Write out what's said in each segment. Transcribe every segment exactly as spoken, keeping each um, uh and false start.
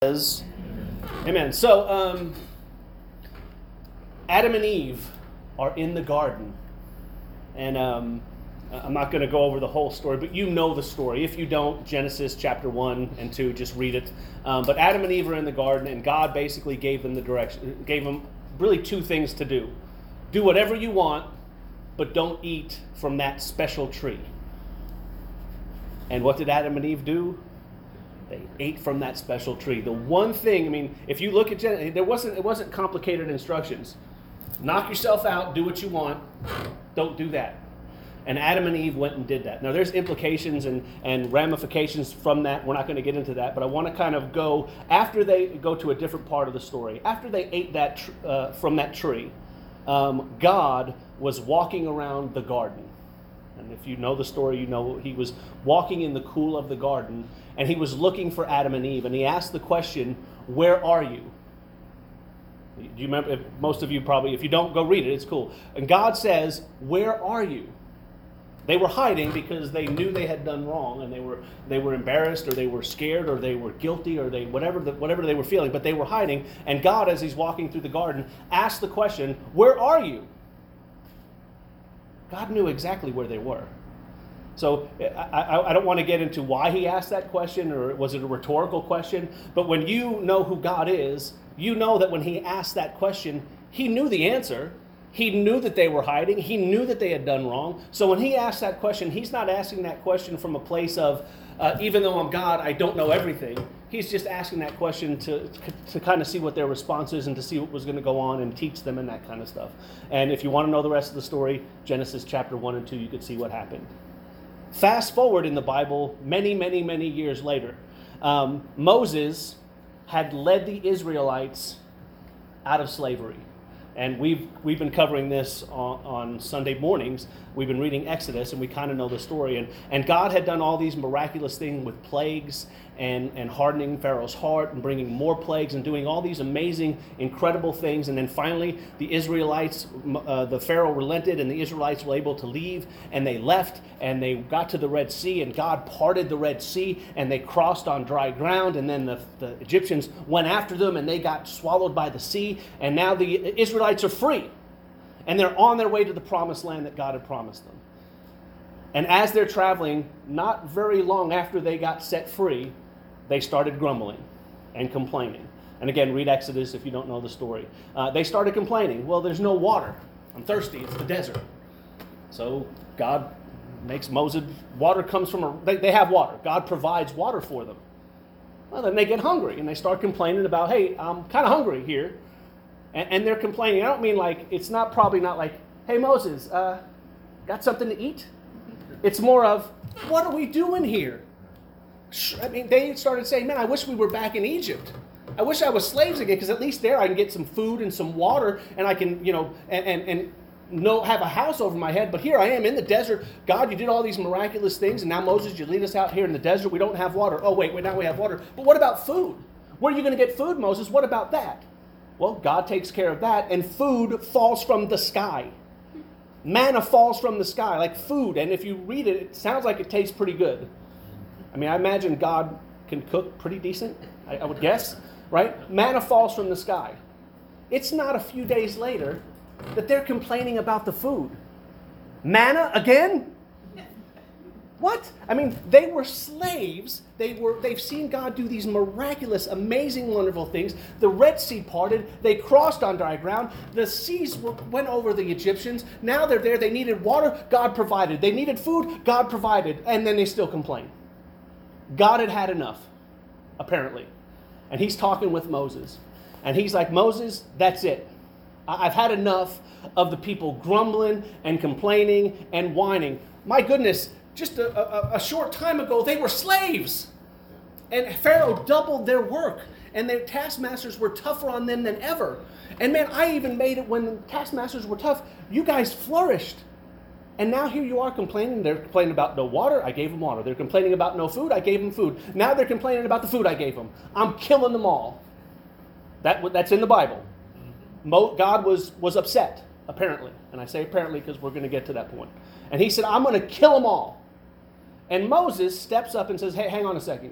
Amen. So, um, Adam and Eve are in the garden. And um, I'm not going to go over the whole story, but you know the story. If you don't, Genesis chapter one and two, just read it. Um, but Adam and Eve are in the garden, and God basically gave them the direction, gave them really two things to do. Do whatever you want, but don't eat from that special tree. And what did Adam and Eve do? They ate from that special tree. The one thing, I mean, if you look at Genesis, there wasn't it wasn't complicated instructions. Knock yourself out, do what you want. Don't do that. And Adam and Eve went and did that. Now, there's implications and, and ramifications from that. We're not going to get into that, but I want to kind of go, after they go to a different part of the story, after they ate that tr- uh, from that tree, um, God was walking around the garden. And if you know the story, you know he was walking in the cool of the garden, and he was looking for Adam and Eve, and he asked the question, where are you? Do you remember? If most of you probably, if you don't, go read it. It's cool. And God says, where are you? They were hiding because they knew they had done wrong, and they were they were embarrassed, or they were scared, or they were guilty, or they whatever the, whatever they were feeling. But they were hiding. And God, as he's walking through the garden, asked the question, where are you? God knew exactly where they were. So I, I, I don't want to get into why he asked that question, or was it a rhetorical question? But when you know who God is, you know that when he asked that question, he knew the answer. He knew that they were hiding. He knew that they had done wrong. So when he asked that question, he's not asking that question from a place of, uh, even though I'm God, I don't know everything. He's just asking that question to, to kind of see what their response is and to see what was going to go on and teach them and that kind of stuff. And if you want to know the rest of the story, Genesis chapter one and two, you could see what happened. Fast forward in the Bible, many, many, many years later, um, Moses had led the Israelites out of slavery. And we've we've been covering this on, on Sunday mornings. We've been reading Exodus, and we kind of know the story. And, and God had done all these miraculous things with plagues and, and hardening Pharaoh's heart and bringing more plagues and doing all these amazing, incredible things. And then finally, the Israelites, uh, the Pharaoh relented, and the Israelites were able to leave. And they left, and they got to the Red Sea, and God parted the Red Sea, and they crossed on dry ground. And then the, the Egyptians went after them, and they got swallowed by the sea. And now the Israelites are free. And they're on their way to the promised land that God had promised them. And as they're traveling, not very long after they got set free, they started grumbling and complaining. And again, read Exodus if you don't know the story. Uh, they started complaining. Well, there's no water. I'm thirsty. It's the desert. So God makes Moses, water comes from, a, they, they have water. God provides water for them. Well, then they get hungry, and they start complaining about, hey, I'm kind of hungry here. And, and they're complaining. I don't mean like, it's not probably not like, hey, Moses, uh, got something to eat? It's more of, what are we doing here? I mean, they started saying, man, I wish we were back in Egypt. I wish I was slaves again, because at least there I can get some food and some water, and I can, you know, and, and, and no, have a house over my head. But here I am in the desert. God, you did all these miraculous things, and now, Moses, you lead us out here in the desert. We don't have water. Oh, wait, wait, now we have water. But what about food? Where are you going to get food, Moses? What about that? Well, God takes care of that, and food falls from the sky. Manna falls from the sky, like food. And if you read it, it sounds like it tastes pretty good. I mean, I imagine God can cook pretty decent, I, I would guess, right? Manna falls from the sky. It's not a few days later that they're complaining about the food. Manna again? What? I mean, they were slaves. They were, they've seen God do these miraculous, amazing, wonderful things. The Red Sea parted. They crossed on dry ground. The seas were, went over the Egyptians. Now they're there. They needed water. God provided. They needed food. God provided. And then they still complain. God had had enough, apparently. And he's talking with Moses. And he's like, Moses, that's it. I've had enough of the people grumbling and complaining and whining. My goodness, just a, a, a short time ago, they were slaves. And Pharaoh doubled their work. And their taskmasters were tougher on them than ever. And man, I even made it when the taskmasters were tough. You guys flourished. And now here you are complaining. They're complaining about no water. I gave them water. They're complaining about no food. I gave them food. Now they're complaining about the food I gave them. I'm killing them all. That, that's in the Bible. Mo, God was, was upset, apparently. And I say apparently because we're going to get to that point. And he said, I'm going to kill them all. And Moses steps up and says, hey, hang on a second, God. And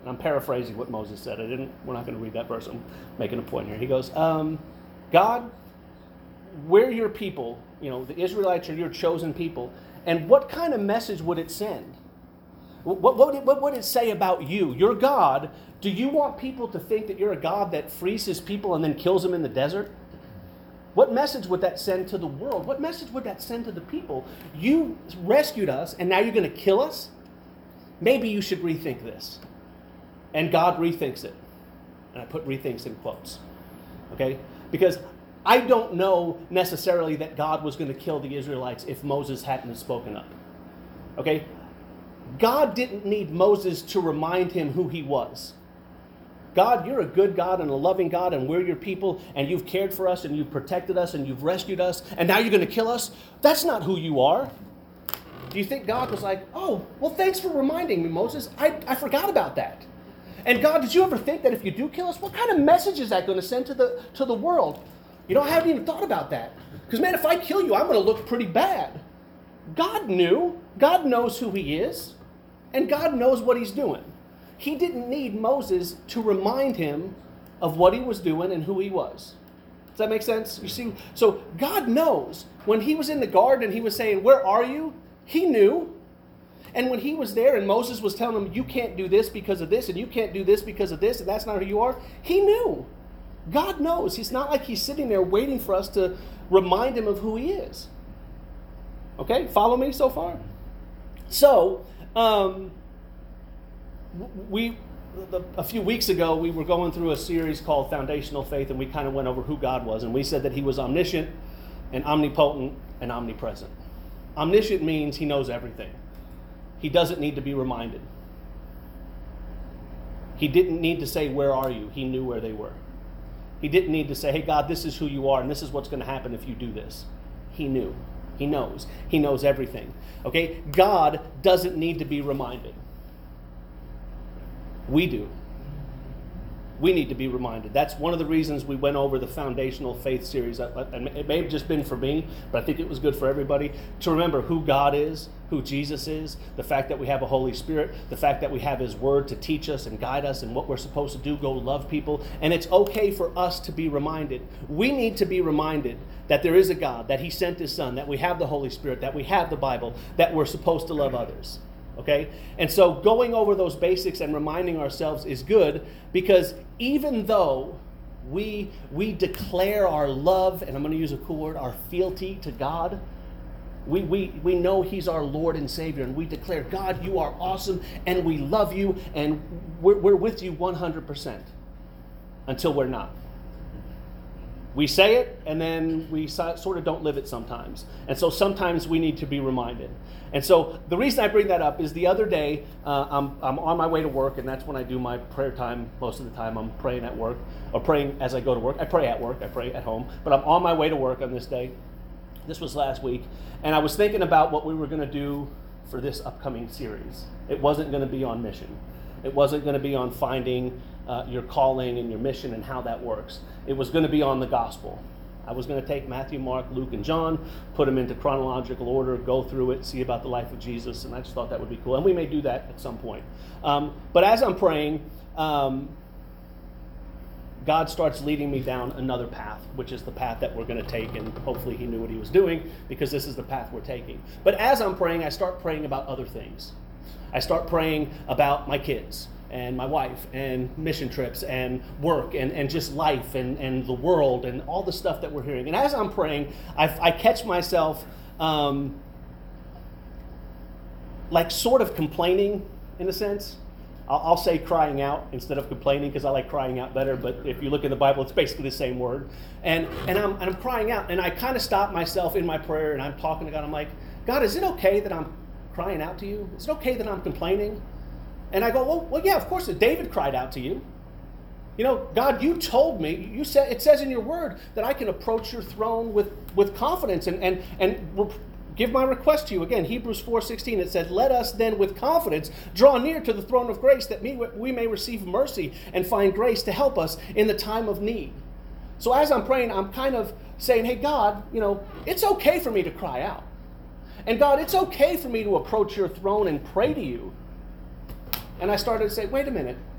I'm paraphrasing what Moses said. I didn't. We're not going to read that verse. I'm making a point here. He goes, um, God, we're your people. You know, the Israelites are your chosen people. And what kind of message would it send? What, what, what, what would it say about you? You're God. Do you want people to think that you're a God that frees his people and then kills them in the desert? What message would that send to the world? What message would that send to the people? You rescued us, and now you're going to kill us? Maybe you should rethink this. And God rethinks it. And I put rethinks in quotes. Okay? Because I don't know necessarily that God was going to kill the Israelites if Moses hadn't spoken up. Okay? God didn't need Moses to remind him who he was. God, you're a good God and a loving God, and we're your people, and you've cared for us, and you've protected us, and you've rescued us, and now you're going to kill us? That's not who you are. Do you think God was like, oh, well, thanks for reminding me, Moses. I, I forgot about that. And God, did you ever think that if you do kill us, what kind of message is that going to send to the to the world? You know, I haven't even thought about that. Because, man, if I kill you, I'm going to look pretty bad. God knew. God knows who he is. And God knows what he's doing. He didn't need Moses to remind him of what he was doing and who he was. Does that make sense? You see, so God knows. When he was in the garden and he was saying, where are you? He knew. And when he was there and Moses was telling him, you can't do this because of this, and you can't do this because of this, and that's not who you are, he knew. God knows. He's not like he's sitting there waiting for us to remind him of who he is. Okay? Follow me so far? So, um, we a few weeks ago, we were going through a series called Foundational Faith, and we kind of went over who God was. And we said that he was omniscient and omnipotent and omnipresent. Omniscient means he knows everything. He doesn't need to be reminded. He didn't need to say, where are you? He knew where they were. He didn't need to say, hey, God, this is who you are, and this is what's going to happen if you do this. He knew. He knows. He knows everything. Okay? God doesn't need to be reminded. We do. We need to be reminded. That's one of the reasons we went over the Foundational Faith series. And it may have just been for me, but I think it was good for everybody to remember who God is, who Jesus is, the fact that we have a Holy Spirit, the fact that we have his word to teach us and guide us and what we're supposed to do, go love people. And it's okay for us to be reminded. We need to be reminded that there is a God, that he sent his son, that we have the Holy Spirit, that we have the Bible, that we're supposed to love others. Okay? And so going over those basics and reminding ourselves is good, because even though we we declare our love, and I'm going to use a cool word, our fealty to God, we, we, we know he's our Lord and Savior, and we declare, God, you are awesome, and we love you, and we're, we're with you one hundred percent until we're not. We say it, and then we sort of don't live it sometimes. And so sometimes we need to be reminded. And so the reason I bring that up is the other day, uh, I'm, I'm on my way to work, and that's when I do my prayer time. Most of the time I'm praying at work, or praying as I go to work. I pray at work, I pray at home, but I'm on my way to work on this day. This was last week, and I was thinking about what we were going to do for this upcoming series. It wasn't going to be on mission. It wasn't going to be on finding uh, your calling and your mission and how that works. It was going to be on the gospel. I was going to take Matthew, Mark, Luke, and John, put them into chronological order, go through it, see about the life of Jesus, and I just thought that would be cool. And we may do that at some point. Um, but as I'm praying, um, God starts leading me down another path, which is the path that we're going to take, and hopefully he knew what he was doing, because this is the path we're taking. But as I'm praying, I start praying about other things. I start praying about my kids and my wife and mission trips and work and, and just life and, and the world and all the stuff that we're hearing. And as I'm praying, I, I catch myself um, like sort of complaining in a sense. I'll, I'll say crying out instead of complaining, because I like crying out better. But if you look in the Bible, it's basically the same word. And and I'm, and I'm crying out, and I kind of stop myself in my prayer, and I'm talking to God. I'm like, God, is it okay that I'm crying out to you? Is it okay that I'm complaining? And I go, well, well, yeah, of course. David cried out to you. You know, God, you told me, you said, it says in your word that I can approach your throne with, with confidence and, and, and give my request to you. Again, Hebrews four sixteen, it said, let us then with confidence draw near to the throne of grace, that we may receive mercy and find grace to help us in the time of need. So as I'm praying, I'm kind of saying, hey, God, you know, it's okay for me to cry out. And God, it's okay for me to approach your throne and pray to you. And I started to say, wait a minute.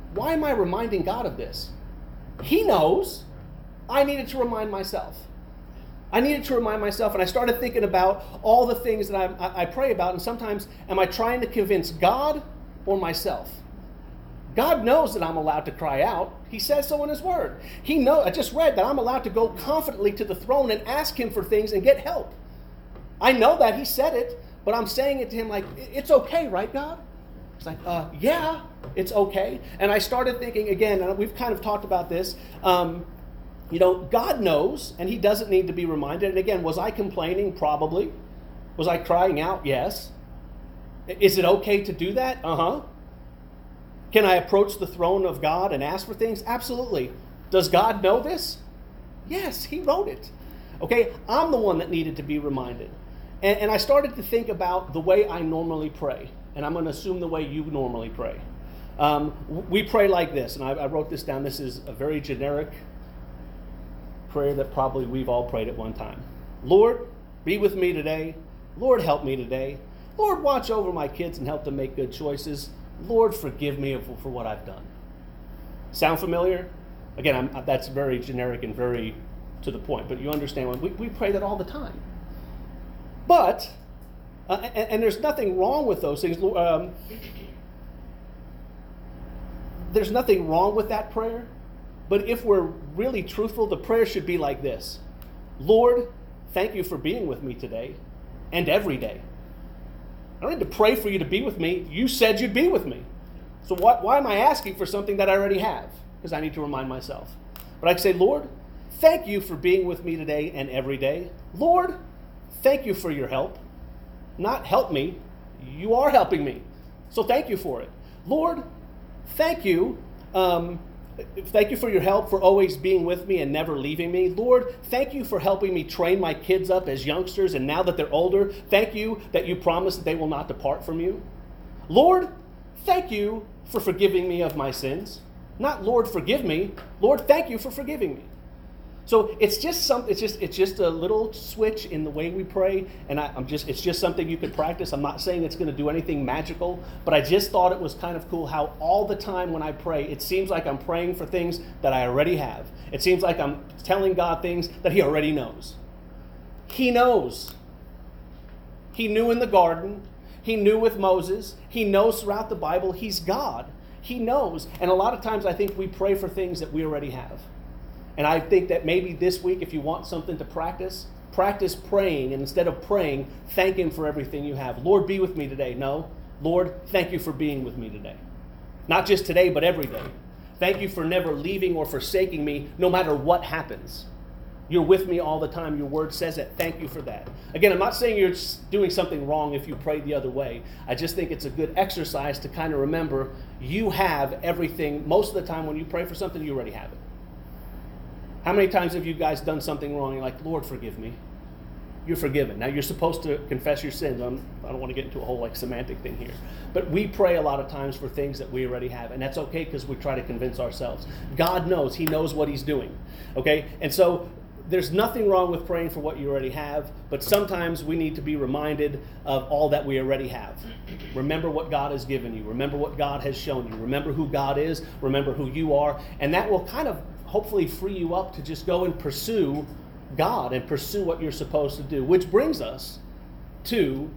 why am I reminding God of this? He knows. I needed to remind myself. I needed to remind myself, and I started thinking about all the things that I, I, I pray about, and sometimes am I trying to convince God or myself? God knows that I'm allowed to cry out. He says so in his word. He knows, I just read that I'm allowed to go confidently to the throne and ask him for things and get help. I know that he said it, but I'm saying it to him like, it's okay, right, God? It's like, uh, yeah, it's okay. And I started thinking, again, and we've kind of talked about this, um, you know, God knows, and he doesn't need to be reminded. And again, was I complaining? Probably. Was I crying out? Yes. Is it okay to do that? Uh-huh. Can I approach the throne of God and ask for things? Absolutely. Does God know this? Yes, he wrote it. Okay, I'm the one that needed to be reminded. And, and I started to think about the way I normally pray. And I'm going to assume the way you normally pray. Um, we pray like this, and I, I wrote this down. This is a very generic prayer that probably we've all prayed at one time. Lord, be with me today. Lord, help me today. Lord, watch over my kids and help them make good choices. Lord, forgive me for what I've done. Sound familiar? Again, I'm, that's very generic and very to the point, but you understand when we, we pray that all the time. But, uh, and, and there's nothing wrong with those things. Um, there's nothing wrong with that prayer. But if we're really truthful, the prayer should be like this. Lord, thank you for being with me today and every day. I don't need to pray for you to be with me. You said you'd be with me. So why, why am I asking for something that I already have? Because I need to remind myself. But I can say, Lord, thank you for being with me today and every day. Lord, thank you for your help. Not help me. You are helping me. So thank you for it. Lord, thank you. Um, Thank you for your help, for always being with me and never leaving me. Lord, thank you for helping me train my kids up as youngsters, and now that they're older, thank you that you promise that they will not depart from you. Lord, thank you for forgiving me of my sins. Not Lord, forgive me. Lord, thank you for forgiving me. So it's just some, it's just it's just a little switch in the way we pray, and I, I'm just it's just something you could practice. I'm not saying it's going to do anything magical, but I just thought it was kind of cool how all the time when I pray, it seems like I'm praying for things that I already have. It seems like I'm telling God things that he already knows. He knows. He knew in the garden. He knew with Moses. He knows throughout the Bible. He's God. He knows. And a lot of times I think we pray for things that we already have. And I think that maybe this week, if you want something to practice, practice praying. And instead of praying, thank him for everything you have. Lord, be with me today. No, Lord, thank you for being with me today. Not just today, but every day. Thank you for never leaving or forsaking me, no matter what happens. You're with me all the time. Your word says it. Thank you for that. Again, I'm not saying you're doing something wrong if you pray the other way. I just think it's a good exercise to kind of remember you have everything. Most of the time when you pray for something, you already have it. How many times have you guys done something wrong? You're like, Lord, forgive me. You're forgiven. Now, you're supposed to confess your sins. I'm, I don't want to get into a whole like semantic thing here. But we pray a lot of times for things that we already have. And that's okay because we try to convince ourselves. God knows. He knows what he's doing. Okay? And so there's nothing wrong with praying for what you already have. But sometimes we need to be reminded of all that we already have. Remember what God has given you. Remember what God has shown you. Remember who God is. Remember who you are. And that will kind of hopefully free you up to just go and pursue God and pursue what you're supposed to do, which brings us to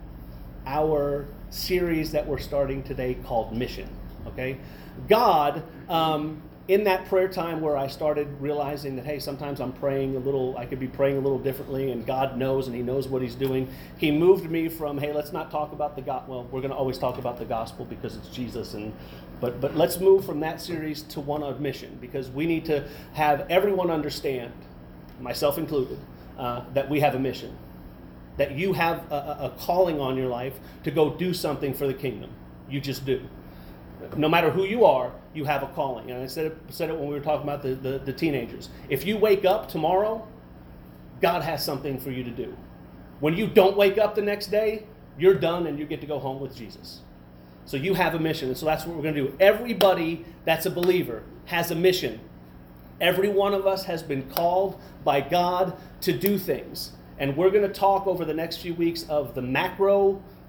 our series that we're starting today called Mission, okay? God, um, in that prayer time where I started realizing that, hey, sometimes I'm praying a little, I could be praying a little differently, and God knows, and he knows what he's doing. He moved me from, hey, let's not talk about the gospel. Well, we're going to always talk about the gospel because it's Jesus, and but but let's move from that series to one of mission, because we need to have everyone understand, myself included, uh, that we have a mission, that you have a, a calling on your life to go do something for the kingdom. You just do. No matter who you are, you have a calling. And I said it, said it when we were talking about the, the, the teenagers. If you wake up tomorrow, God has something for you to do. When you don't wake up the next day, you're done and you get to go home with Jesus. So you have a mission, and so that's what we're going to do. Everybody that's a believer has a mission. Every one of us has been called by God to do things. And we're going to talk over the next few weeks of the macro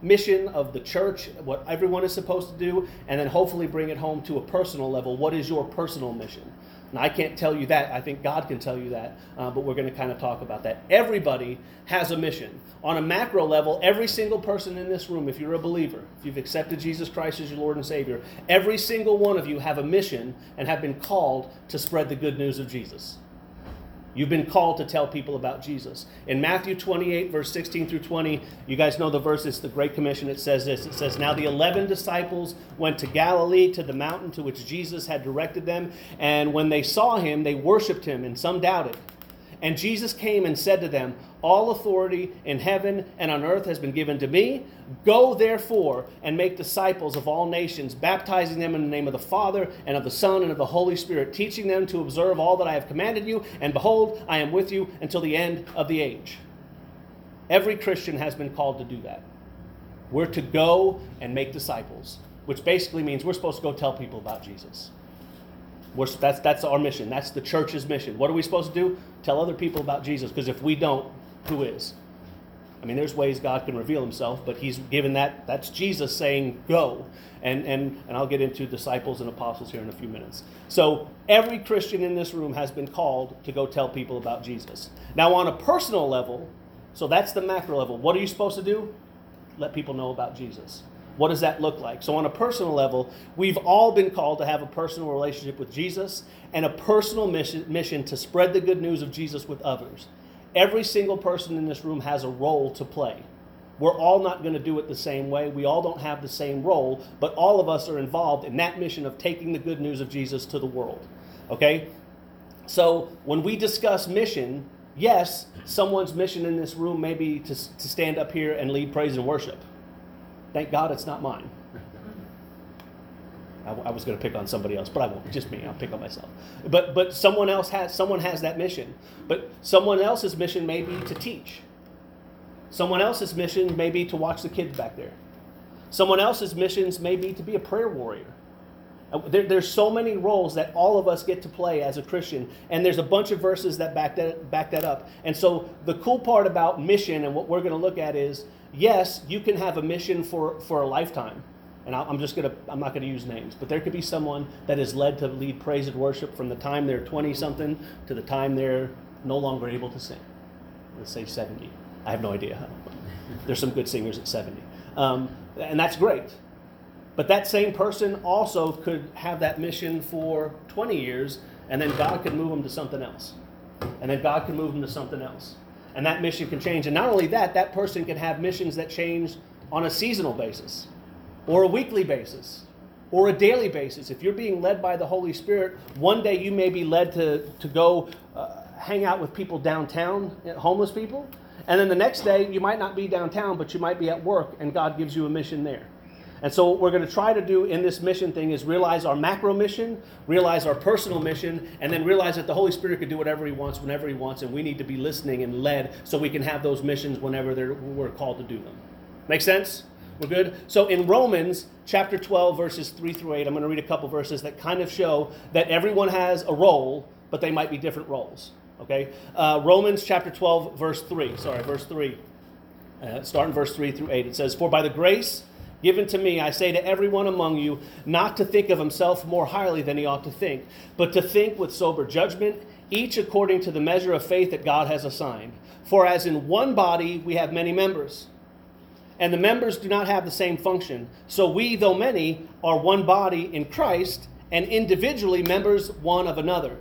mission of the church, what everyone is supposed to do, and then hopefully bring it home to a personal level. What is your personal mission? And I can't tell you that. I think God can tell you that, uh, but we're going to kind of talk about that. Everybody has a mission. On a macro level, every single person in this room, if you're a believer, if you've accepted Jesus Christ as your Lord and Savior, every single one of you have a mission and have been called to spread the good news of Jesus. You've been called to tell people about Jesus. In Matthew twenty-eight, verse sixteen through twenty, you guys know the verse, it's the Great Commission. It says this. It says, "Now the eleven disciples went to Galilee, to the mountain to which Jesus had directed them. And when they saw him, they worshipped him, and some doubted. And Jesus came and said to them, 'All authority in heaven and on earth has been given to me. Go therefore and make disciples of all nations, baptizing them in the name of the Father and of the Son and of the Holy Spirit, teaching them to observe all that I have commanded you. And behold, I am with you until the end of the age.'" Every Christian has been called to do that. We're to go and make disciples, which basically means we're supposed to go tell people about Jesus. We're, that's, that's our mission. That's the church's mission. What are we supposed to do? Tell other people about Jesus, because if we don't, who is? I mean, there's ways God can reveal himself, but he's given that, that's Jesus saying, go. And, and, and I'll get into disciples and apostles here in a few minutes. So every Christian in this room has been called to go tell people about Jesus. Now on a personal level, so that's the macro level. What are you supposed to do? Let people know about Jesus. What does that look like? So on a personal level, we've all been called to have a personal relationship with Jesus and a personal mission, mission to spread the good news of Jesus with others. Every single person in this room has a role to play. We're all not going to do it the same way. We all don't have the same role, but all of us are involved in that mission of taking the good news of Jesus to the world. Okay? So when we discuss mission, yes, someone's mission in this room may be to, to stand up here and lead praise and worship. Thank God it's not mine. I, I was going to pick on somebody else, but I won't. Just me. I'll pick on myself. But but someone else has someone has that mission. But someone else's mission may be to teach. Someone else's mission may be to watch the kids back there. Someone else's missions may be to be a prayer warrior. There, there's so many roles that all of us get to play as a Christian, and there's a bunch of verses that back that back that up. And so the cool part about mission and what we're going to look at is, yes, you can have a mission for, for a lifetime. And I'm just going to, I'm not going to use names, but there could be someone that is led to lead praise and worship from the time they're twenty-something to the time they're no longer able to sing. Let's say seventy. I have no idea. There's some good singers at seventy. Um, and that's great. But that same person also could have that mission for twenty years, and then God could move them to something else. And then God can move them to something else. And that mission can change. And not only that, that person can have missions that change on a seasonal basis, or a weekly basis, or a daily basis. If you're being led by the Holy Spirit, one day you may be led to, to go uh, hang out with people downtown, homeless people. And then the next day, you might not be downtown, but you might be at work, and God gives you a mission there. And so what we're going to try to do in this mission thing is realize our macro mission, realize our personal mission, and then realize that the Holy Spirit can do whatever he wants, whenever he wants, and we need to be listening and led so we can have those missions whenever they're, we're called to do them. Make sense? We're good? So in Romans chapter twelve, verses three through eight, I'm going to read a couple verses that kind of show that everyone has a role, but they might be different roles. Okay? Uh, Romans chapter twelve, verse three. Sorry, verse three. Uh, starting verse three through eight. It says, "For by the grace given to me, I say to everyone among you, not to think of himself more highly than he ought to think, but to think with sober judgment, each according to the measure of faith that God has assigned. For as in one body we have many members, and the members do not have the same function. So we, though many, are one body in Christ, and individually members one of another,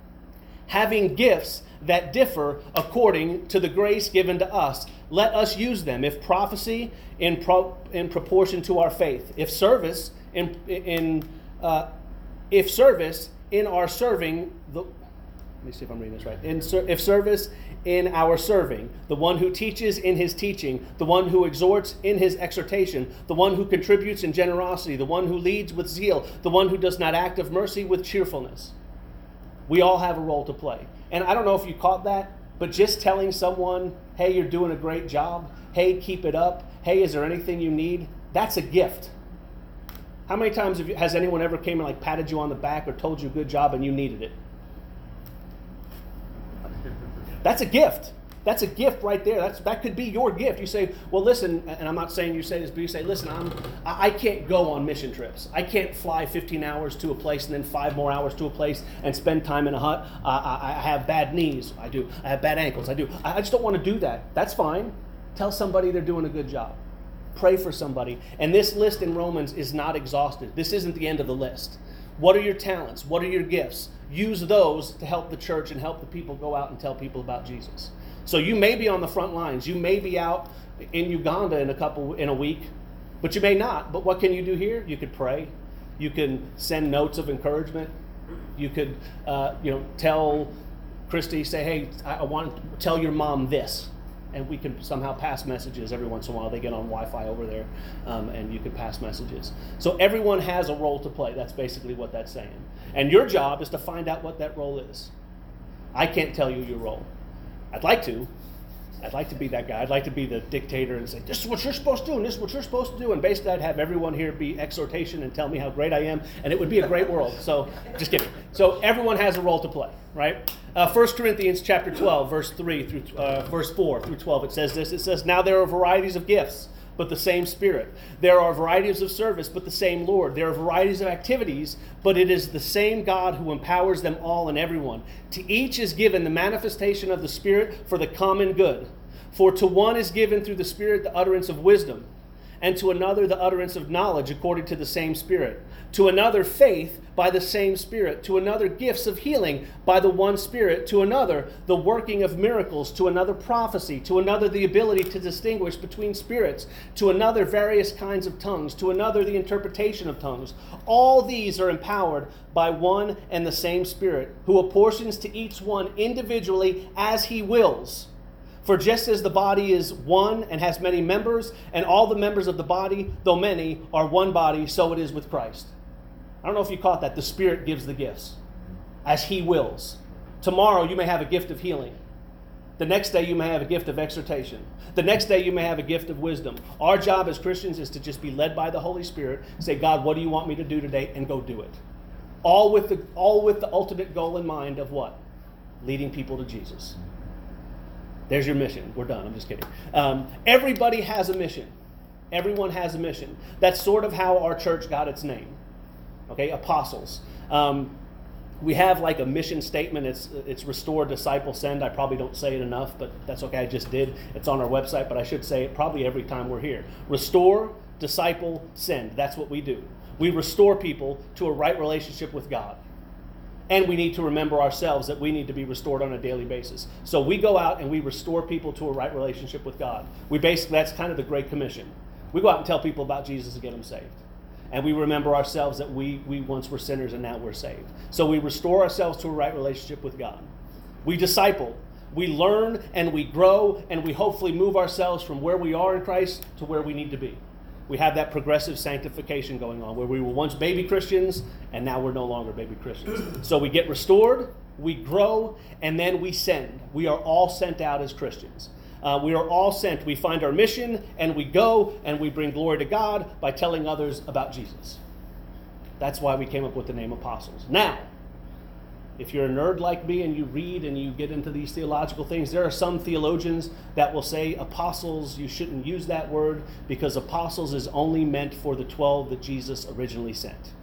having gifts that differ according to the grace given to us. Let us use them. If prophecy, in pro, in proportion to our faith. If service, in in uh, if service in our serving the. Let me see if I'm reading this right. In if service in our serving, the one who teaches in his teaching, the one who exhorts in his exhortation, the one who contributes in generosity, the one who leads with zeal, the one who does not act of mercy with cheerfulness. We all have a role to play. And I don't know if you caught that, but just telling someone, hey, you're doing a great job, hey, keep it up, hey, is there anything you need? That's a gift. How many times have you, has anyone ever came and like patted you on the back or told you good job and you needed it? That's a gift. That's a gift right there. That's that could be your gift. You say, well, listen, and I'm not saying you say this, but you say, listen, I'm I can't go on mission trips. I can't fly fifteen hours to a place and then five more hours to a place and spend time in a hut. Uh, I, I have bad knees. I do. I have bad ankles. I do. I, I just don't want to do that. That's fine. Tell somebody they're doing a good job. Pray for somebody. And this list in Romans is not exhaustive. This isn't the end of the list. What are your talents? What are your gifts? Use those to help the church and help the people go out and tell people about Jesus. So you may be on the front lines. You may be out in Uganda in a couple in a week, but you may not. But what can you do here? You could pray. You can send notes of encouragement. You could, uh, you know, tell Christy, say, hey, I, I want to tell your mom this. And we can somehow pass messages every once in a while. They get on Wi-Fi over there, um, and you can pass messages. So everyone has a role to play. That's basically what that's saying. And your job is to find out what that role is. I can't tell you your role. I'd like to. I'd like to be that guy. I'd like to be the dictator and say, this is what you're supposed to do, and this is what you're supposed to do. And basically, I'd have everyone here be exhortation and tell me how great I am, and it would be a great world. So, just kidding. So, everyone has a role to play, right? Uh, First Corinthians chapter twelve, verse three through uh, verse four through twelve. It says this. It says, now there are varieties of gifts, but the same Spirit. There are varieties of service, but the same Lord. There are varieties of activities, but it is the same God who empowers them all and everyone. To each is given the manifestation of the Spirit for the common good. For to one is given through the Spirit the utterance of wisdom, and to another the utterance of knowledge according to the same Spirit. To another faith by the same Spirit. To another gifts of healing by the one Spirit. To another the working of miracles. To another prophecy. To another the ability to distinguish between spirits. To another various kinds of tongues. To another the interpretation of tongues. All these are empowered by one and the same Spirit, who apportions to each one individually as he wills. For just as the body is one and has many members, and all the members of the body, though many, are one body, so it is with Christ. I don't know if you caught that. The Spirit gives the gifts as he wills. Tomorrow you may have a gift of healing. The next day you may have a gift of exhortation. The next day you may have a gift of wisdom. Our job as Christians is to just be led by the Holy Spirit, say, God, what do you want me to do today? And go do it. All with the, all with the ultimate goal in mind of what? Leading people to Jesus. There's your mission. We're done. I'm just kidding. Um, everybody has a mission. Everyone has a mission. That's sort of how our church got its name. Okay, apostles. Um, we have like a mission statement. It's it's restore, disciple, send. I probably don't say it enough, but that's okay. I just did. It's on our website, but I should say it probably every time we're here. Restore, disciple, send. That's what we do. We restore people to a right relationship with God. And we need to remember ourselves that we need to be restored on a daily basis. So we go out and we restore people to a right relationship with God. We basically, that's kind of the Great Commission. We go out and tell people about Jesus and get them saved. And we remember ourselves that we, we once were sinners and now we're saved. So we restore ourselves to a right relationship with God. We disciple. We learn and we grow and we hopefully move ourselves from where we are in Christ to where we need to be. We have that progressive sanctification going on where we were once baby Christians and now we're no longer baby Christians. So we get restored, we grow, and then we send. We are all sent out as Christians. Uh, we are all sent. We find our mission and we go and we bring glory to God by telling others about Jesus. That's why we came up with the name apostles. Now, if you're a nerd like me and you read and you get into these theological things, there are some theologians that will say apostles, you shouldn't use that word because apostles is only meant for the twelve that Jesus originally sent.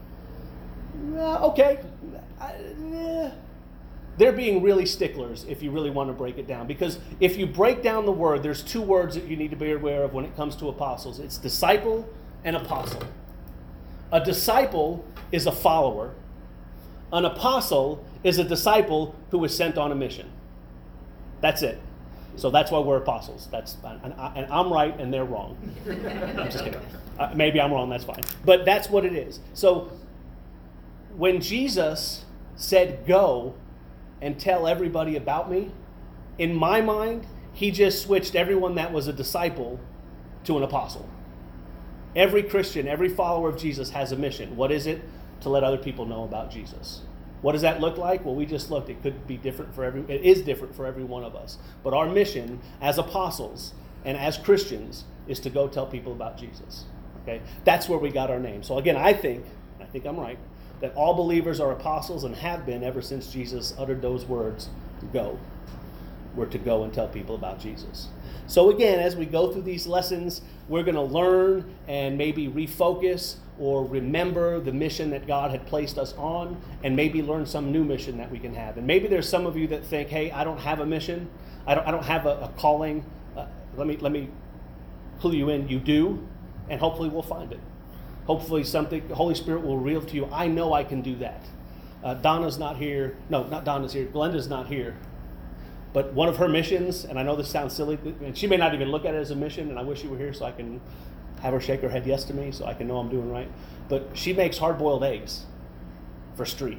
Uh, okay. I, eh. They're being really sticklers if you really want to break it down. Because if you break down the word, there's two words that you need to be aware of when it comes to apostles. It's disciple and apostle. A disciple is a follower. An apostle is a disciple who is sent on a mission. That's it. So that's why we're apostles. That's and, I, and I'm right and they're wrong. I'm just kidding. Uh, maybe I'm wrong, that's fine. But that's what it is. So when Jesus said go and tell everybody about me, in my mind, he just switched everyone that was a disciple to an apostle. Every Christian, every follower of Jesus has a mission. What is it? To let other people know about Jesus. What does that look like? Well, we just looked. It could be different for every, it is different for every one of us. But our mission as apostles and as Christians is to go tell people about Jesus. Okay? That's where we got our name. So again, I think, I think I'm right, that all believers are apostles and have been ever since Jesus uttered those words, go. were to go and tell people about Jesus. So again, as we go through these lessons, we're going to learn and maybe refocus or remember the mission that God had placed us on, and maybe learn some new mission that we can have. And maybe there's some of you that think, hey, I don't have a mission. I don't, I don't have a, a calling. Uh, let me, let me clue you in. You do, and hopefully we'll find it. Hopefully something, the Holy Spirit will reveal to you, I know I can do that. Uh, Donna's not here. No, not Donna's here. Glenda's not here. But one of her missions, and I know this sounds silly, and she may not even look at it as a mission, and I wish you were here so I can have her shake her head yes to me so I can know I'm doing right. But she makes hard-boiled eggs for street.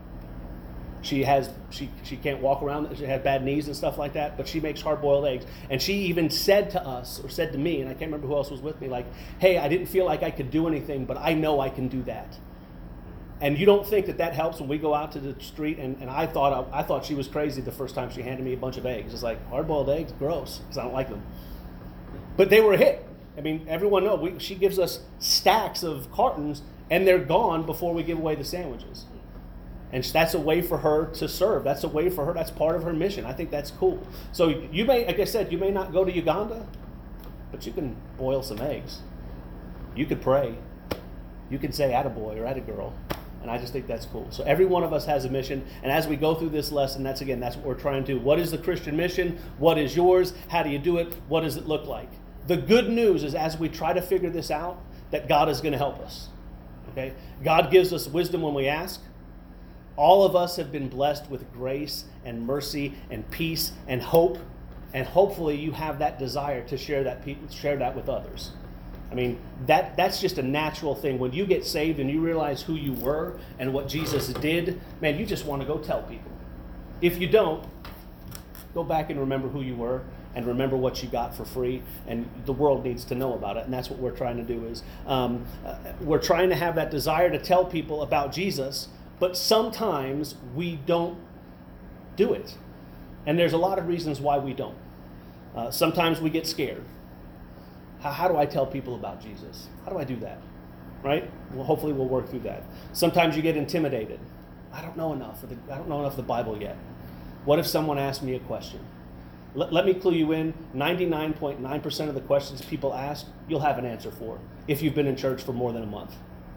She has she she can't walk around. She has bad knees and stuff like that, but she makes hard-boiled eggs. And she even said to us, or said to me, and I can't remember who else was with me, like, hey, I didn't feel like I could do anything, but I know I can do that. And you don't think that that helps when we go out to the street, and, and I thought I, I thought she was crazy the first time she handed me a bunch of eggs. It's like, hard-boiled eggs? Gross, because I don't like them. But they were a hit. I mean, everyone knows. We, she gives us stacks of cartons, and they're gone before we give away the sandwiches. And that's a way for her to serve. That's a way for her. That's part of her mission. I think that's cool. So you may, like I said, you may not go to Uganda, but you can boil some eggs. You could pray. You can say attaboy or attagirl. And I just think that's cool. So every one of us has a mission. And as we go through this lesson, that's again, that's what we're trying to do. What is the Christian mission? What is yours? How do you do it? What does it look like? The good news is as we try to figure this out, that God is going to help us. Okay? God gives us wisdom when we ask. All of us have been blessed with grace and mercy and peace and hope. And hopefully you have that desire to share that share that with others. I mean, that that's just a natural thing. When you get saved and you realize who you were and what Jesus did, man, you just want to go tell people. If you don't, go back and remember who you were and remember what you got for free, and the world needs to know about it. And that's what we're trying to do is um, uh, we're trying to have that desire to tell people about Jesus, but sometimes we don't do it. And there's a lot of reasons why we don't. Uh, sometimes we get scared. How, how do I tell people about Jesus? How do I do that? Right? Well, hopefully we'll work through that. Sometimes you get intimidated. I don't know enough. Of the, I don't know enough of the Bible yet. What if someone asks me a question? Let, let me clue you in. ninety-nine point nine percent of the questions people ask, you'll have an answer for if you've been in church for more than a month.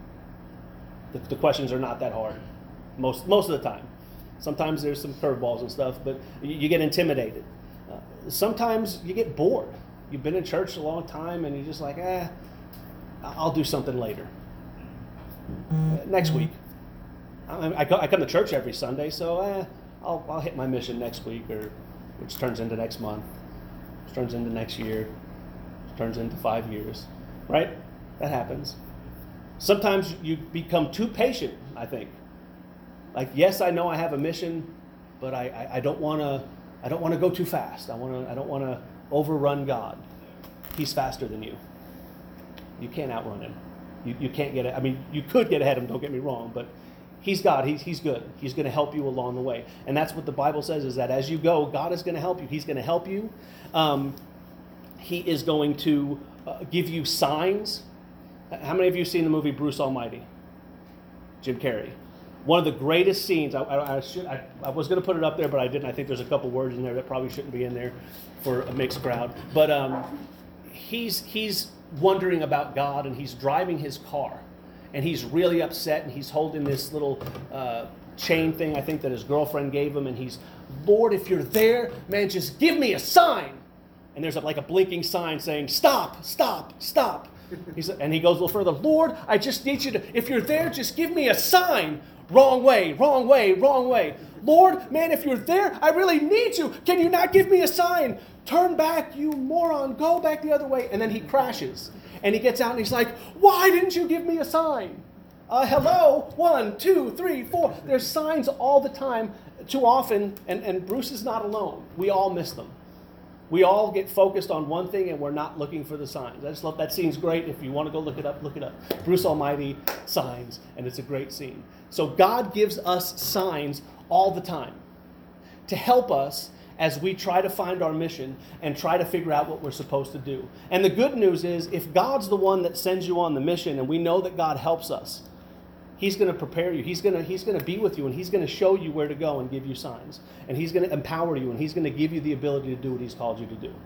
The, the questions are not that hard most most of the time. Sometimes there's some curveballs and stuff, but you, you get intimidated. Uh, sometimes you get bored. You've been in church a long time and you're just like, eh, I'll do something later. Uh, next week. I, I, I come to church every Sunday, so eh, I'll, I'll hit my mission next week, or which turns into next month, which turns into next year, which turns into five years, right? That happens. Sometimes you become too patient, I think. Like, yes, I know I have a mission, but I, I, I don't want to I don't want to go too fast. I want to I don't want to overrun God. He's faster than you. You can't outrun him. You you can't get it. I mean, you could get ahead of him, don't get me wrong, but he's God. He's he's good. He's going to help you along the way. And that's what the Bible says, is that as you go, God is going to help you. He's going to help you. Um, he is going to uh, give you signs. How many of you have seen the movie Bruce Almighty? Jim Carrey. One of the greatest scenes, I, I, I, should, I, I was going to put it up there, but I didn't. I think there's a couple words in there that probably shouldn't be in there for a mixed crowd. But um, he's he's wondering about God, and he's driving his car. And he's really upset, and he's holding this little uh, chain thing, I think, that his girlfriend gave him. And he's, Lord, if you're there, man, just give me a sign. And there's a, like a blinking sign saying, stop, stop, stop. He's, and he goes a little further, Lord, I just need you to, if you're there, just give me a sign. Wrong way, wrong way, wrong way. Lord, man, if you're there, I really need you. Can you not give me a sign? Turn back, you moron. Go back the other way. And then he crashes. And he gets out and he's like, why didn't you give me a sign? Uh, hello, one, two, three, four. There's signs all the time, too often, and, and Bruce is not alone. We all miss them. We all get focused on one thing and we're not looking for the signs. I just love that scene's great. If you want to go look it up, look it up. Bruce Almighty, signs, and it's a great scene. So God gives us signs all the time to help us as we try to find our mission and try to figure out what we're supposed to do. And the good news is, if God's the one that sends you on the mission and we know that God helps us, He's going to prepare you. He's going to he's going to be with you, and he's going to show you where to go and give you signs. And he's going to empower you, and he's going to give you the ability to do what he's called you to do.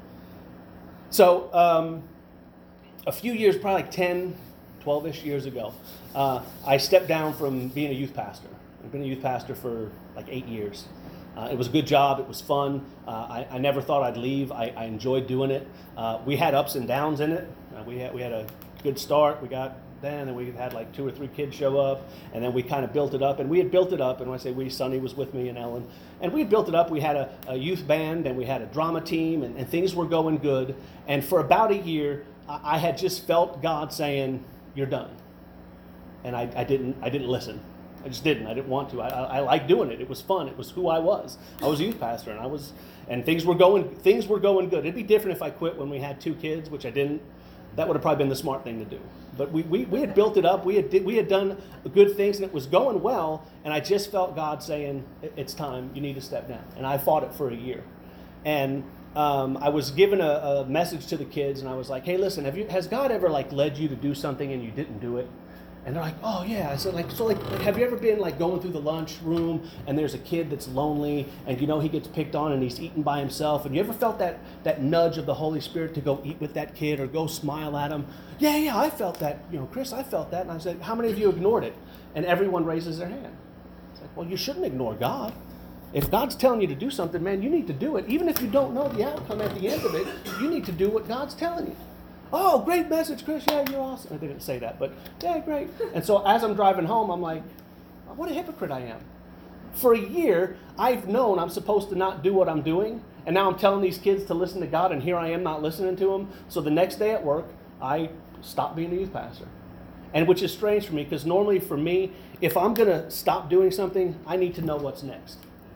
So um, a few years, probably like ten, twelve-ish years ago, uh, I stepped down from being a youth pastor. I've been a youth pastor for like eight years. Uh, it was a good job. It was fun. Uh, I, I never thought I'd leave. I, I enjoyed doing it. Uh, we had ups and downs in it. Uh, we had we had a good start. We got then, and we had like two or three kids show up, and then we kind of built it up. And we had built it up, and when I say we, Sonny was with me and Ellen, and we had built it up. We had a, a youth band, and we had a drama team, and, and things were going good. And for about a year, I, I had just felt God saying, "You're done," and I, I didn't I didn't listen. I just didn't. I didn't want to. I, I, I liked doing it. It was fun. It was who I was. I was a youth pastor, and I was, and things were going things were going good. It'd be different if I quit when we had two kids, which I didn't. That would have probably been the smart thing to do. But we, we, we had built it up. We had we had done good things, and it was going well. And I just felt God saying, "It's time. You need to step down." And I fought it for a year. And um, I was given a, a message to the kids, and I was like, "Hey, listen, have you has God ever like led you to do something and you didn't do it?" And they're like, "Oh yeah." I said, like, so like, like, have you ever been like going through the lunch room and there's a kid that's lonely and you know he gets picked on and he's eating by himself, and you ever felt that that nudge of the Holy Spirit to go eat with that kid or go smile at him? Yeah, yeah, I felt that. You know, Chris, I felt that. And I said, how many of you ignored it? And everyone raises their hand. It's like, well, you shouldn't ignore God. If God's telling you to do something, man, you need to do it. Even if you don't know the outcome at the end of it, you need to do what God's telling you. Oh, great message, Chris. Yeah, you're awesome. They didn't say that, but yeah, great. And so as I'm driving home, I'm like, what a hypocrite I am. For a year, I've known I'm supposed to not do what I'm doing, and now I'm telling these kids to listen to God, and here I am not listening to them. So the next day at work, I stopped being a youth pastor. And which is strange for me, because normally for me, if I'm going to stop doing something, I need to know what's next.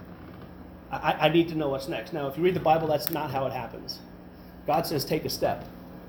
I, I need to know what's next. Now, if you read the Bible, that's not how it happens. God says, take a step.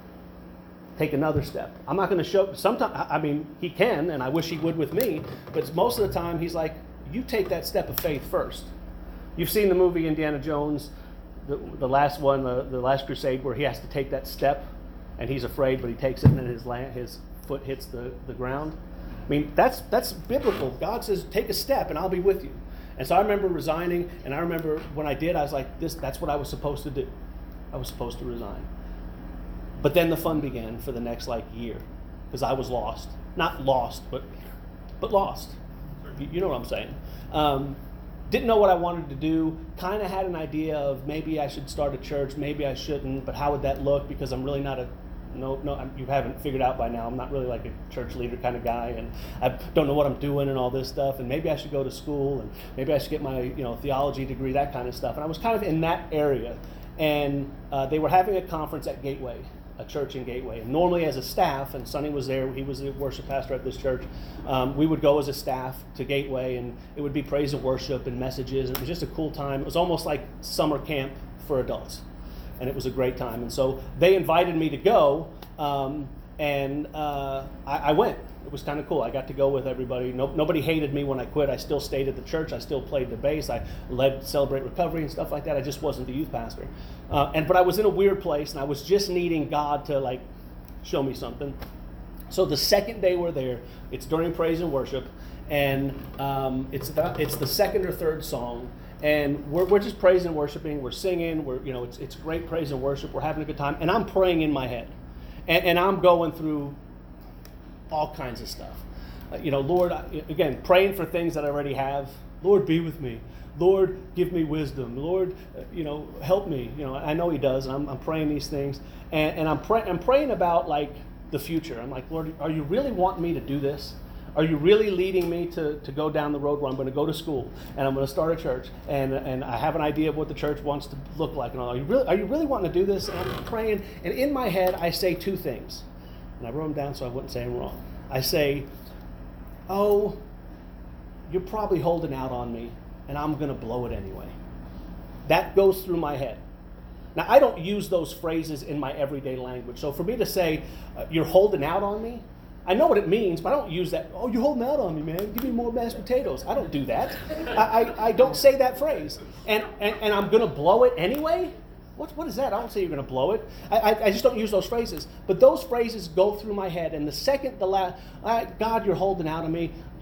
Take another step. I'm not going to show, sometimes, I mean, he can, and I wish he would with me, but most of the time he's like, you take that step of faith first. You've seen the movie Indiana Jones, the, the last one, the, the Last Crusade, where he has to take that step, and he's afraid, but he takes it, and then his, land, his foot hits the, the ground. I mean, that's that's biblical. God says, take a step, and I'll be with you. And so I remember resigning, and I remember when I did, I was like, this that's what I was supposed to do. I was supposed to resign. But then the fun began for the next like year, because I was lost. Not lost, but but lost. You, you know what I'm saying. Um, didn't know what I wanted to do. Kind of had an idea of maybe I should start a church, maybe I shouldn't, but how would that look? Because I'm really not a, no, no, you haven't figured out by now, I'm not really like a church leader kind of guy, and I don't know what I'm doing and all this stuff, and maybe I should go to school, and maybe I should get my, you know, theology degree, that kind of stuff. And I was kind of in that area, and uh, they were having a conference at Gateway, a church in Gateway. And normally as a staff, and Sonny was there, he was the worship pastor at this church, um, we would go as a staff to Gateway, and it would be praise and worship and messages. And it was just a cool time. It was almost like summer camp for adults. And it was a great time. And so they invited me to go, um, and uh, I, I went. It was kind of cool. I got to go with everybody. No, nobody hated me when I quit. I still stayed at the church. I still played the bass. I led Celebrate Recovery and stuff like that. I just wasn't the youth pastor. Uh, and but I was in a weird place, and I was just needing God to like show me something. So the second day we're there, it's during praise and worship, and um, it's the, it's the second or third song, and we're we're just praising and worshiping. We're singing. We're you know it's it's great praise and worship. We're having a good time, and I'm praying in my head, and, and I'm going through all kinds of stuff. Uh, you know, Lord, again, praying for things that I already have. Lord, be with me. Lord, give me wisdom. Lord, uh, you know, help me. You know, I know he does, and I'm, I'm praying these things. And, and I'm, pray, I'm praying about, like, the future. I'm like, Lord, are you really wanting me to do this? Are you really leading me to, to go down the road where I'm going to go to school, and I'm going to start a church, and, and I have an idea of what the church wants to look like? And all. Are you really, are you really wanting to do this? And I'm praying, and in my head, I say two things. And I wrote them down so I wouldn't say them wrong. I say, oh, you're probably holding out on me, and I'm going to blow it anyway. That goes through my head. Now, I don't use those phrases in my everyday language. So for me to say, uh, you're holding out on me, I know what it means, but I don't use that, oh, you're holding out on me, man. Give me more mashed potatoes. I don't do that. I, I, I don't say that phrase. And, and, and I'm going to blow it anyway? What, what is that? I don't say you're going to blow it. I, I, I just don't use those phrases. But those phrases go through my head. And the second, the last, right, God, you're holding out on me.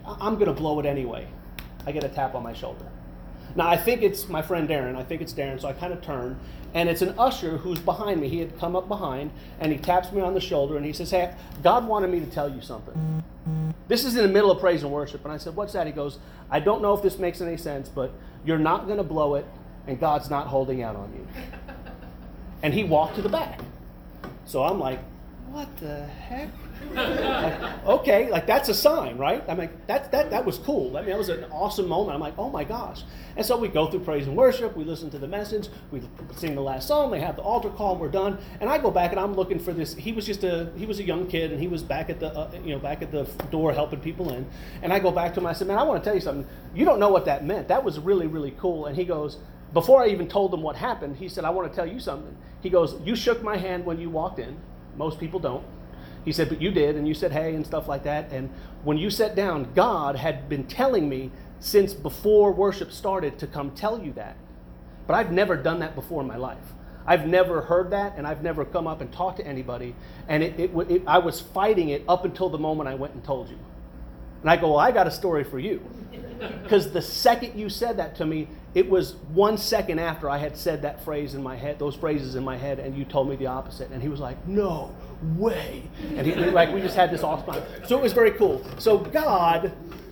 I'm going to blow it anyway. I get a tap on my shoulder. Now, I think it's my friend Darren. I think it's Darren, so I kind of turn, and it's an usher who's behind me. He had come up behind, and he taps me on the shoulder, and he says, hey, God wanted me to tell you something. This is in the middle of praise and worship, and I said, what's that? He goes, I don't know if this makes any sense, but you're not going to blow it, and God's not holding out on you. And he walked to the back. So I'm like, what the heck? Like, okay, like that's a sign, right? I mean, that, that, that was cool. I mean, that was an awesome moment. I'm like, oh my gosh. And so we go through praise and worship. We listen to the message. We sing the last song. They have the altar call. And we're done. And I go back and I'm looking for this. He was just a, he was a young kid and he was back at the, uh, you know, back at the door helping people in. And I go back to him. I said, man, I want to tell you something. You don't know what that meant. That was really, really cool. And he goes, before I even told him what happened, he said, I want to tell you something. He goes, you shook my hand when you walked in. Most people don't. He said, but you did, and you said hey and stuff like that. And when you sat down, God had been telling me since before worship started to come tell you that. But I've never done that before in my life. I've never heard that, and I've never come up and talked to anybody. And it, it, it, I was fighting it up until the moment I went and told you. And I go, well, I got a story for you. Because the second you said that to me, it was one second after I had said that phrase in my head, those phrases in my head, and you told me the opposite. And he was like, no way. And he, like we just had this awesome time. So it was very cool. So God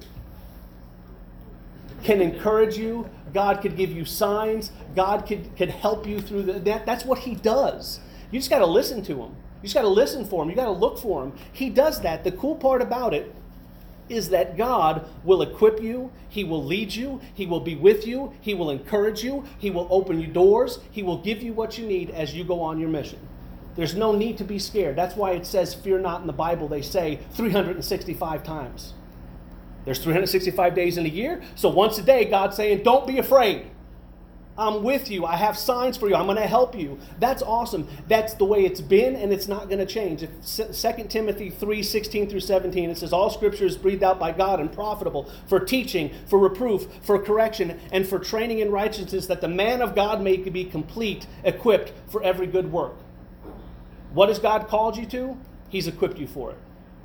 can encourage you. God could give you signs. God could, could help you through the, that. That's what he does. You just got to listen to him. You just got to listen for him. You got to look for him. He does that. The cool part about it is that God will equip you, he will lead you, he will be with you, he will encourage you, he will open you doors, he will give you what you need as you go on your mission. There's no need to be scared. That's why it says fear not in the Bible, they say three hundred sixty-five times. There's three hundred sixty-five days in a year, so once a day God's saying, don't be afraid. I'm with you. I have signs for you. I'm going to help you. That's awesome. That's the way it's been, and it's not going to change. If Second Timothy three, sixteen through seventeen, it says, all scripture is breathed out by God and profitable for teaching, for reproof, for correction, and for training in righteousness, that the man of God may be complete, equipped for every good work. What has God called you to? He's equipped you for it.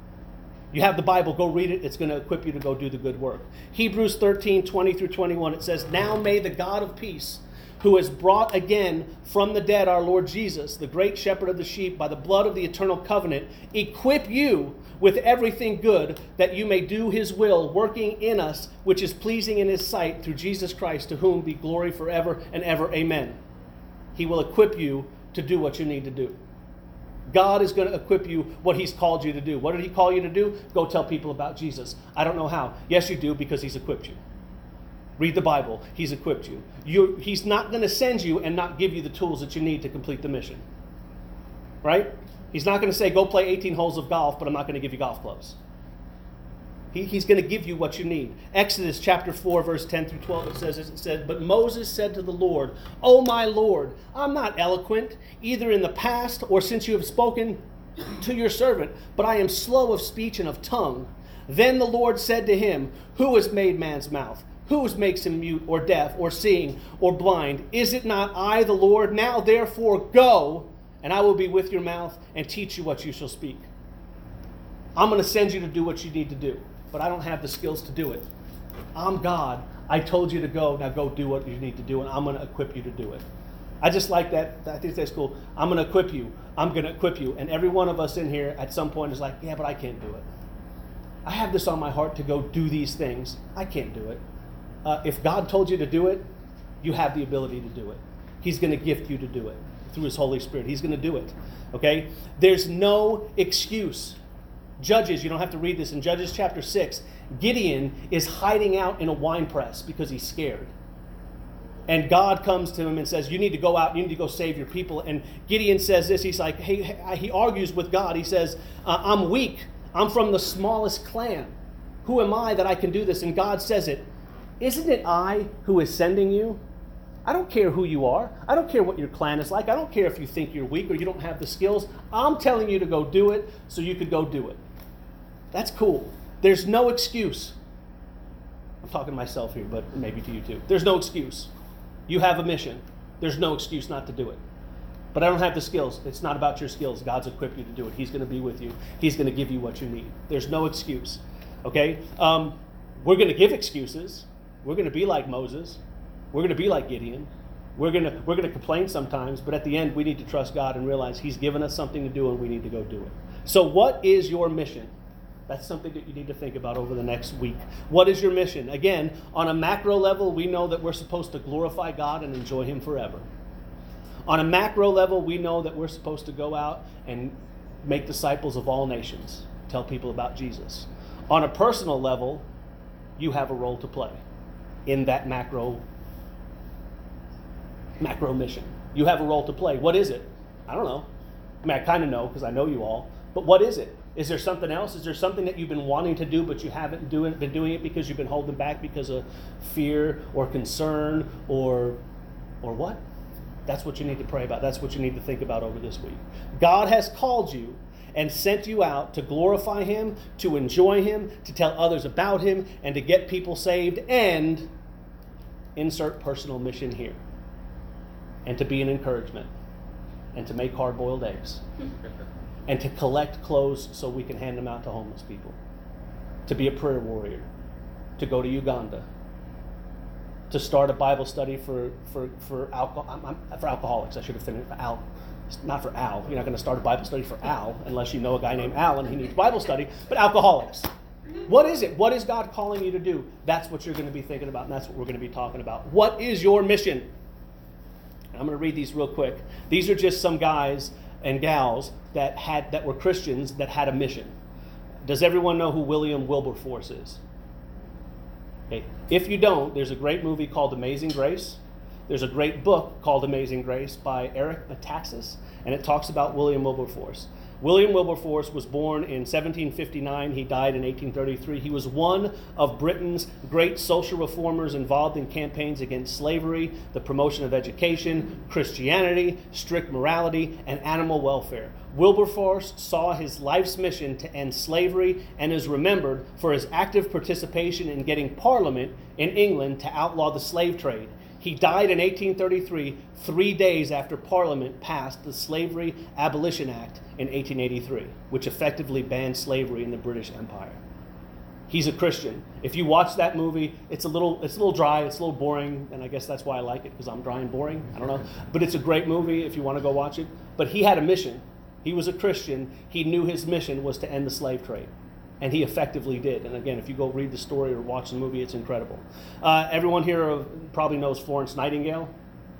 You have the Bible, go read it. It's going to equip you to go do the good work. Hebrews thirteen, twenty through twenty-one, it says, now may the God of peace, who has brought again from the dead our Lord Jesus, the great shepherd of the sheep, by the blood of the eternal covenant, equip you with everything good, that you may do his will, working in us, which is pleasing in his sight, through Jesus Christ, to whom be glory forever and ever. Amen. He will equip you to do what you need to do. God is going to equip you what he's called you to do. What did he call you to do? Go tell people about Jesus. I don't know how. Yes, you do, because he's equipped you. Read the Bible. He's equipped you. you he's not going to send you and not give you the tools that you need to complete the mission. Right? He's not going to say, go play eighteen holes of golf, but I'm not going to give you golf clubs. He, he's going to give you what you need. Exodus chapter four, verse ten through twelve, it says, it said, but Moses said to the Lord, O my Lord, I'm not eloquent, either in the past or since you have spoken to your servant, but I am slow of speech and of tongue. Then the Lord said to him, who has made man's mouth? Who makes him mute or deaf or seeing or blind? Is it not I, the Lord? Now therefore go, and I will be with your mouth and teach you what you shall speak. I'm going to send you to do what you need to do, but I don't have the skills to do it. I'm God. I told you to go. Now go do what you need to do, and I'm going to equip you to do it. I just like that. I think that's cool. I'm going to equip you. I'm going to equip you. And every one of us in here at some point is like, yeah, but I can't do it. I have this on my heart to go do these things. I can't do it. Uh, if God told you to do it, you have the ability to do it. He's going to gift you to do it through his Holy Spirit. He's going to do it. Okay? There's no excuse. Judges, you don't have to read this. In Judges chapter six, Gideon is hiding out in a wine press because he's scared. And God comes to him and says, you need to go out, you need to go save your people. And Gideon says this, he's like, hey, he argues with God. He says, uh, I'm weak. I'm from the smallest clan. Who am I that I can do this? And God says it. Isn't it I who is sending you? I don't care who you are. I don't care what your clan is like. I don't care if you think you're weak or you don't have the skills. I'm telling you to go do it so you could go do it. That's cool. There's no excuse. I'm talking to myself here, but maybe to you too. There's no excuse. You have a mission. There's no excuse not to do it. But I don't have the skills. It's not about your skills. God's equipped you to do it. He's going to be with you. He's going to give you what you need. There's no excuse. Okay? Um, We're going to give excuses. We're going to be like Moses. We're going to be like Gideon. We're going to we're going to complain sometimes, but at the end we need to trust God and realize he's given us something to do and we need to go do it. So what is your mission? That's something that you need to think about over the next week. What is your mission? Again, on a macro level, we know that we're supposed to glorify God and enjoy him forever. On a macro level, we know that we're supposed to go out and make disciples of all nations, tell people about Jesus. On a personal level, you have a role to play in that macro macro mission. You have a role to play. What is it? I don't know. I mean, I kind of know because I know you all. But what is it? Is there something else? Is there something that you've been wanting to do but you haven't do it, been doing it because you've been holding back because of fear or concern or or what? That's what you need to pray about. That's what you need to think about over this week. God has called you and sent you out to glorify him, to enjoy him, to tell others about him, and to get people saved, and insert personal mission here. And to be an encouragement, and to make hard-boiled eggs, and to collect clothes so we can hand them out to homeless people, to be a prayer warrior, to go to Uganda, to start a Bible study for for for, alcohol, for alcoholics. I should have finished for Al. Not for Al. You're not going to start a Bible study for Al unless you know a guy named Al and he needs Bible study. But alcoholics. What is it? What is God calling you to do? That's what you're going to be thinking about, and that's what we're going to be talking about. What is your mission? I'm going to read these real quick. These are just some guys and gals that had that were Christians that had a mission. Does everyone know who William Wilberforce is? Okay. If you don't, there's a great movie called Amazing Grace. There's a great book called Amazing Grace by Eric Metaxas, and it talks about William Wilberforce. William Wilberforce was born in seventeen fifty-nine. He died in eighteen thirty-three. He was one of Britain's great social reformers involved in campaigns against slavery, the promotion of education, Christianity, strict morality, and animal welfare. Wilberforce saw his life's mission to end slavery and is remembered for his active participation in getting Parliament in England to outlaw the slave trade. He died in eighteen thirty-three, three days after Parliament passed the Slavery Abolition Act in eighteen eighty-three, which effectively banned slavery in the British Empire. He's a Christian. If you watch that movie, it's a little it's a little dry, it's a little boring, and I guess that's why I like it, because I'm dry and boring. I don't know. But it's a great movie if you want to go watch it. But he had a mission. He was a Christian. He knew his mission was to end the slave trade. And he effectively did. And again, if you go read the story or watch the movie, it's incredible. Uh, everyone here probably knows Florence Nightingale.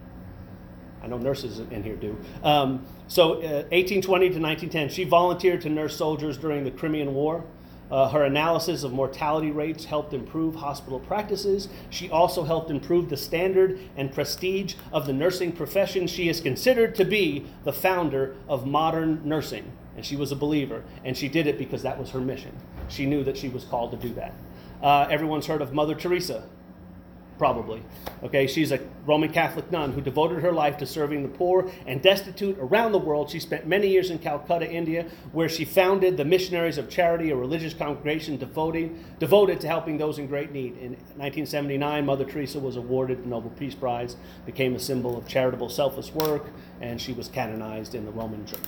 I know nurses in here do. Um, so uh, eighteen twenty to nineteen ten, she volunteered to nurse soldiers during the Crimean War. Uh, her analysis of mortality rates helped improve hospital practices. She also helped improve the standard and prestige of the nursing profession. She is considered to be the founder of modern nursing. And she was a believer, and she did it because that was her mission. She knew that she was called to do that. Uh, everyone's heard of Mother Teresa, probably. Okay, she's a Roman Catholic nun who devoted her life to serving the poor and destitute around the world. She spent many years in Calcutta, India, where she founded the Missionaries of Charity, a religious congregation devoted, devoted to helping those in great need. In nineteen seventy-nine, Mother Teresa was awarded the Nobel Peace Prize, became a symbol of charitable, selfless work, and she was canonized in the Roman Church.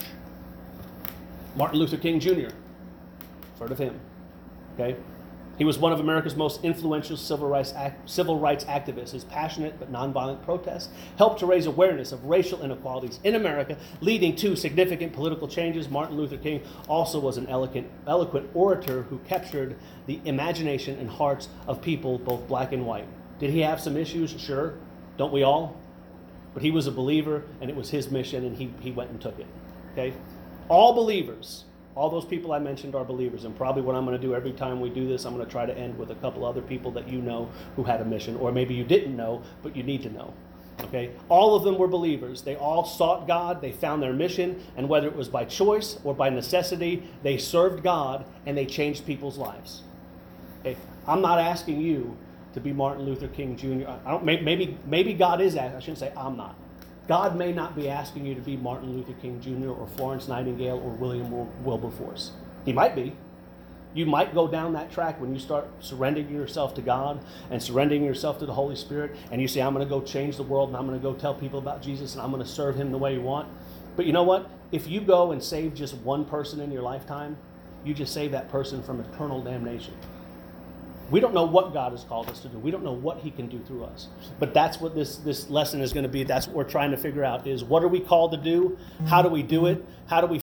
Martin Luther King Junior Heard of him, okay? He was one of America's most influential civil rights act, civil rights activists. His passionate but nonviolent protests helped to raise awareness of racial inequalities in America, leading to significant political changes. Martin Luther King also was an eloquent, eloquent orator who captured the imagination and hearts of people, both black and white. Did he have some issues? Sure. Don't we all? But he was a believer, and it was his mission, and he, he went and took it, okay? All believers, all those people I mentioned are believers, and probably what I'm going to do every time we do this, I'm going to try to end with a couple other people that you know who had a mission, or maybe you didn't know, but you need to know, okay? All of them were believers. They all sought God, they found their mission, and whether it was by choice or by necessity, they served God, and they changed people's lives, okay? I'm not asking you to be Martin Luther King Junior I don't, maybe, maybe God is asking, I shouldn't say I'm not. God may not be asking you to be Martin Luther King Junior or Florence Nightingale or William Wilberforce. He might be. You might go down that track when you start surrendering yourself to God and surrendering yourself to the Holy Spirit, and you say, I'm going to go change the world, and I'm going to go tell people about Jesus, and I'm going to serve him the way you want. But you know what? If you go and save just one person in your lifetime, you just save that person from eternal damnation. We don't know what God has called us to do. We don't know what he can do through us. But that's what this, this lesson is going to be. That's what we're trying to figure out is what are we called to do? How do we do it? How do we